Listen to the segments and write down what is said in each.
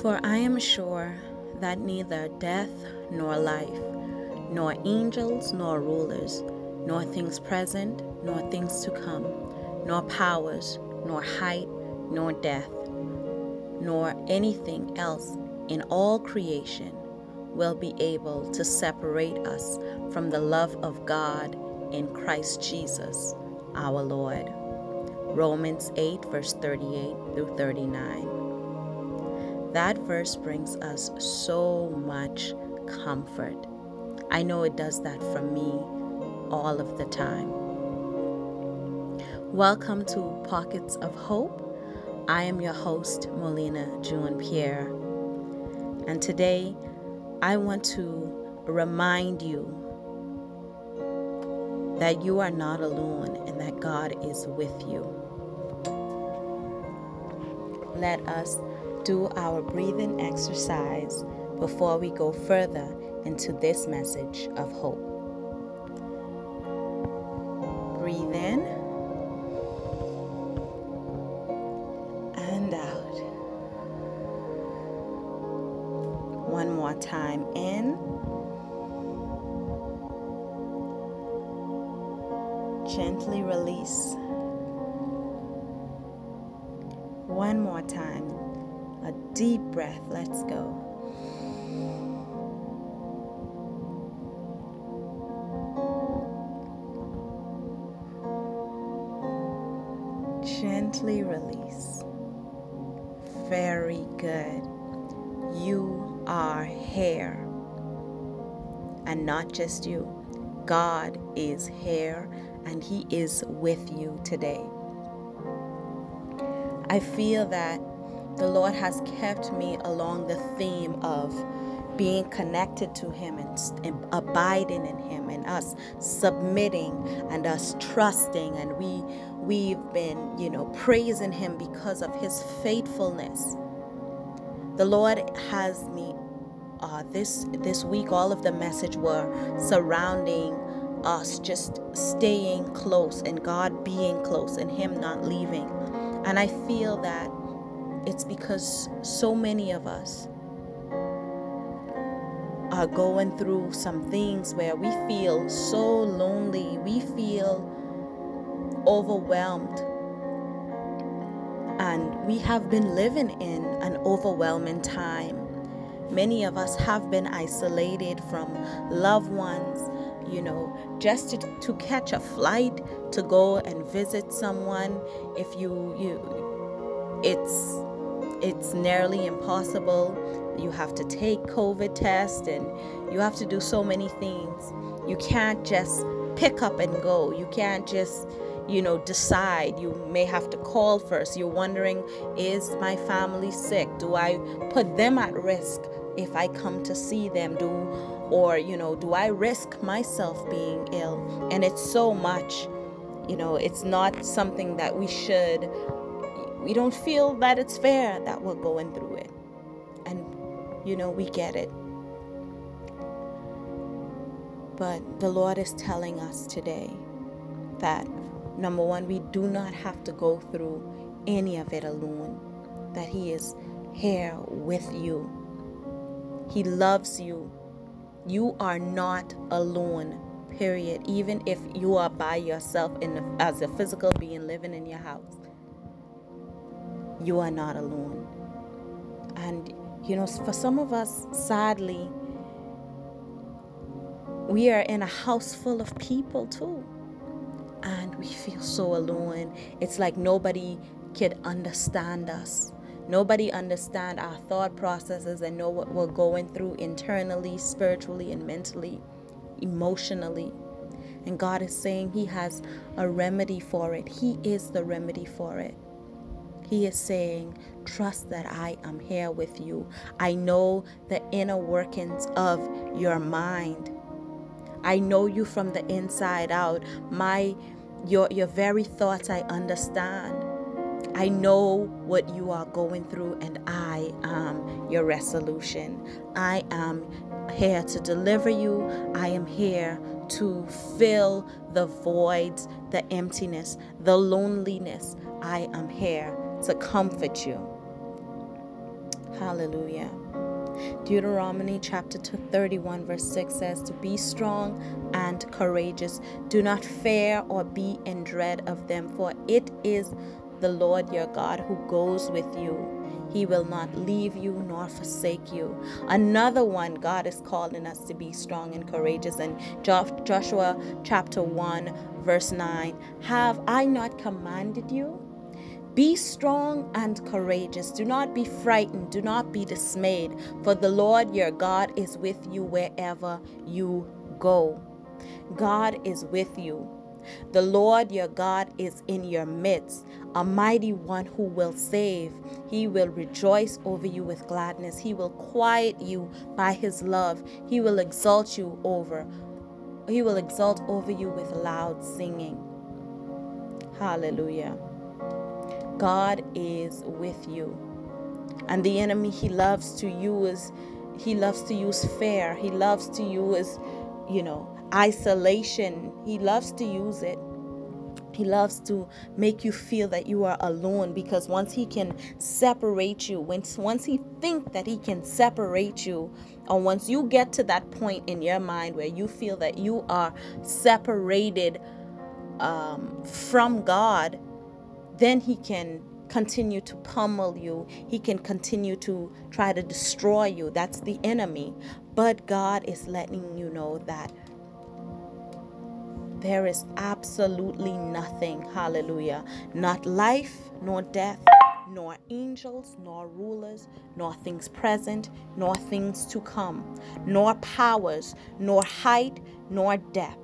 For I am sure that neither death nor life, nor angels nor rulers, nor things present, nor things to come, nor powers, nor height, nor depth, nor anything else in all creation will be able to separate us from the love of God in Christ Jesus, our Lord. Romans 8, verse 38 through 39. That verse brings us so much comfort. I know it does that for me all of the time. Welcome to Pockets of Hope. I am your host, Molina June Pierre. And today, I want to remind you that you are not alone and that God is with you. Let us do our breathing exercise before we go further into this message of hope. Breathe in and out. One more time in. Gently release. One more time. A deep breath. Let's go. Gently release. Very good. You are here. And not just you. God is here and He is with you today. I feel that the Lord has kept me along the theme of being connected to Him and abiding in Him and us submitting and us trusting, and we've been, praising Him because of His faithfulness. The Lord has me this week, all of the message were surrounding us just staying close and God being close and Him not leaving. And I feel that it's because so many of us are going through some things where we feel so lonely, we feel overwhelmed, and we have been living in an overwhelming time. Many of us have been isolated from loved ones, just to catch a flight to go and visit someone. If it's nearly impossible. You have to take COVID test and you have to do so many things. You can't just pick up and go. You can't just, decide. You may have to call first. You're wondering, is my family sick? Do I put them at risk if I come to see them? Do I risk myself being ill? And it's so much, it's not something that we don't feel that it's fair that we're going through it. And, we get it. But the Lord is telling us today that, number one, we do not have to go through any of it alone. That He is here with you. He loves you. You are not alone, period. Even if you are by yourself as a physical being living in your house, you are not alone. And, for some of us, sadly, we are in a house full of people too. And we feel so alone. It's like nobody could understand us. Nobody understand our thought processes and know what we're going through internally, spiritually, and mentally, emotionally. And God is saying He has a remedy for it. He is the remedy for it. He is saying, trust that I am here with you. I know the inner workings of your mind. I know you from the inside out. Your very thoughts I understand. I know what you are going through, and I am your resolution. I am here to deliver you. I am here to fill the voids, the emptiness, the loneliness. I am here to comfort you. Hallelujah. Deuteronomy chapter 31 verse 6 says to be strong and courageous. Do not fear or be in dread of them, for it is the Lord your God who goes with you. He will not leave you nor forsake you. Another one, God is calling us to be strong and courageous. And Joshua chapter 1 verse 9, have I not commanded you? Be strong and courageous. Do not be frightened. Do not be dismayed. For the Lord your God is with you wherever you go. God is with you. The Lord your God is in your midst, a mighty one who will save. He will rejoice over you with gladness. He will quiet you by his love. He will exalt over you with loud singing. Hallelujah. God is with you. And the enemy, he loves to use fear. He loves to use, isolation. He loves to use it. He loves to make you feel that you are alone, because once he can separate you, once he thinks that he can separate you, or once you get to that point in your mind where you feel that you are separated from God, then he can continue to pummel you. He can continue to try to destroy you. That's the enemy. But God is letting you know that there is absolutely nothing, hallelujah, not life, nor death, nor angels, nor rulers, nor things present, nor things to come, nor powers, nor height, nor depth.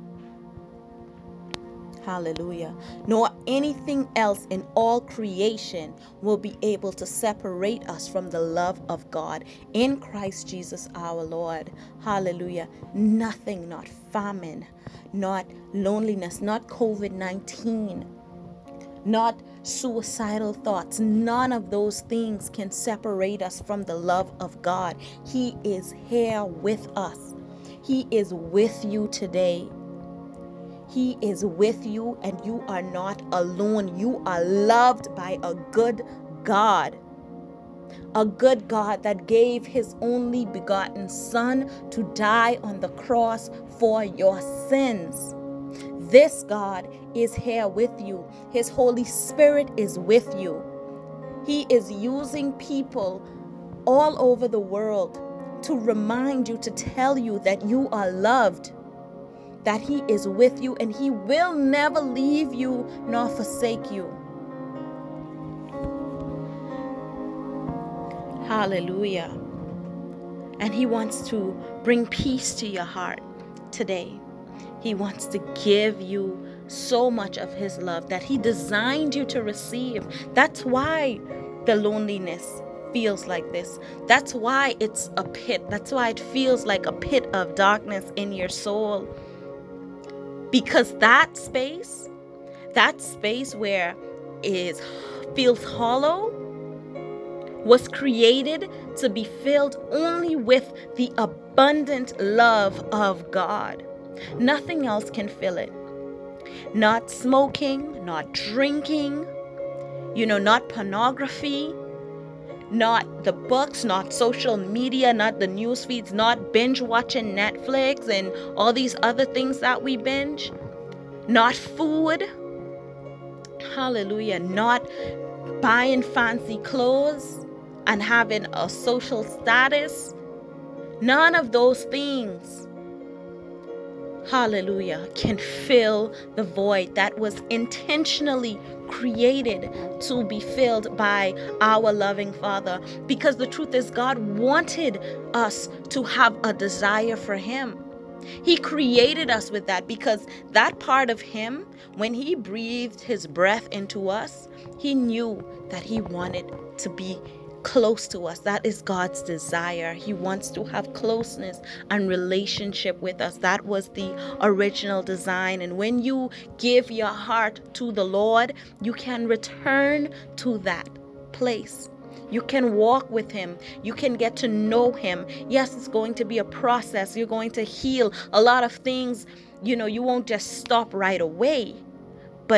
Hallelujah. Nor anything else in all creation will be able to separate us from the love of God in Christ Jesus our Lord. Hallelujah. Nothing, not famine, not loneliness, not COVID-19, not suicidal thoughts. None of those things can separate us from the love of God. He is here with us. He is with you today. He is with you, and you are not alone. You are loved by a good God. A good God that gave his only begotten Son to die on the cross for your sins. This God is here with you. His Holy Spirit is with you. He is using people all over the world to remind you, to tell you that you are loved, that he is with you, and he will never leave you nor forsake you. Hallelujah. And he wants to bring peace to your heart today. He wants to give you so much of his love that he designed you to receive. That's why the loneliness feels like this. That's why it's a pit. That's why it feels like a pit of darkness in your soul. Because that space where it feels hollow was created to be filled only with the abundant love of God. Nothing else can fill it. Not smoking, not drinking, not pornography, not the books, not social media, not the news feeds, not binge watching Netflix and all these other things that we binge, not food. Hallelujah. Not buying fancy clothes and having a social status. None of those things, hallelujah, can fill the void that was intentionally created to be filled by our loving Father. Because the truth is, God wanted us to have a desire for him. He created us with that, because that part of him, when he breathed his breath into us, he knew that he wanted to be close to us. That is God's desire. He wants to have closeness and relationship with us. That was the original design. And when you give your heart to the Lord, you can return to that place. You can walk with him. You can get to know him. Yes, it's going to be a process. You're going to heal a lot of things. You won't just stop right away. But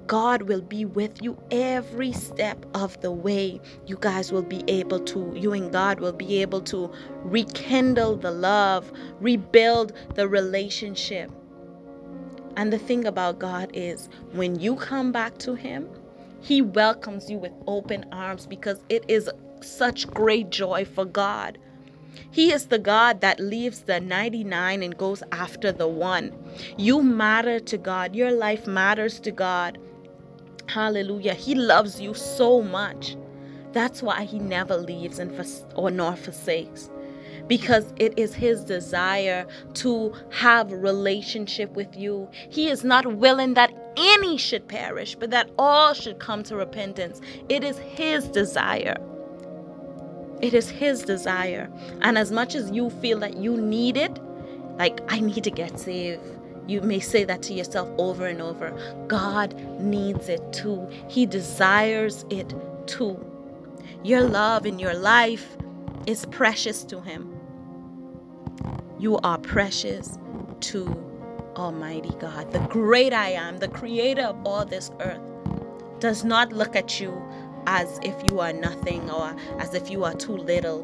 God will be with you every step of the way. You guys will be able to, you and God will be able to rekindle the love, rebuild the relationship. And the thing about God is, when you come back to Him, He welcomes you with open arms, because it is such great joy for God. He is the God that leaves the 99 and goes after the one. You matter to God. Your life matters to God. Hallelujah. He loves you so much. That's why He never leaves or nor forsakes. Because it is His desire to have a relationship with you. He is not willing that any should perish, but that all should come to repentance. It is His desire. It is His desire. And as much as you feel that you need it, like, I need to get saved, you may say that to yourself over and over. God needs it too. He desires it too. Your love in your life is precious to Him. You are precious to Almighty God. The great I Am, the creator of all this earth, does not look at you as if you are nothing or as if you are too little.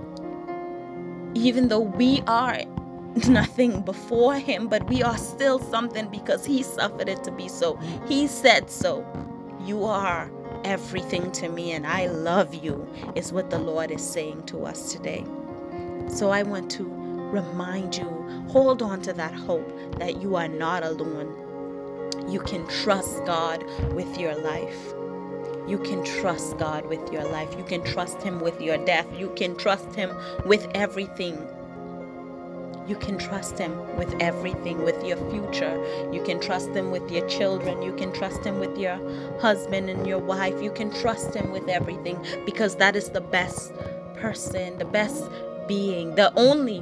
Even though we are nothing before Him, but we are still something because He suffered it to be so. He said so. You are everything to me, and I love you, is what the Lord is saying to us today. So I want to remind you, hold on to that hope that you are not alone. You can trust God with your life. You can trust God with your life. You can trust Him with your death. You can trust Him with everything. You can trust Him with everything, with your future. You can trust Him with your children. You can trust Him with your husband and your wife. You can trust Him with everything, because that is the best person, the best being, the only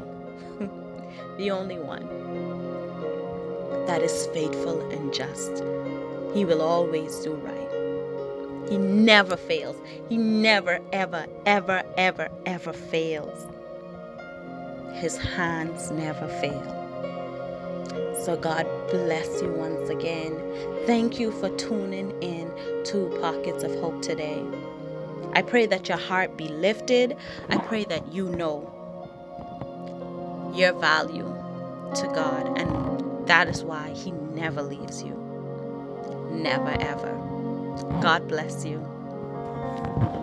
one that is faithful and just. He will always do right. He never fails. He never, ever, ever, ever, ever fails. His hands never fail. So God bless you once again. Thank you for tuning in to Pockets of Hope today. I pray that your heart be lifted. I pray that you know your value to God, and that is why He never leaves you. Never, ever. God bless you.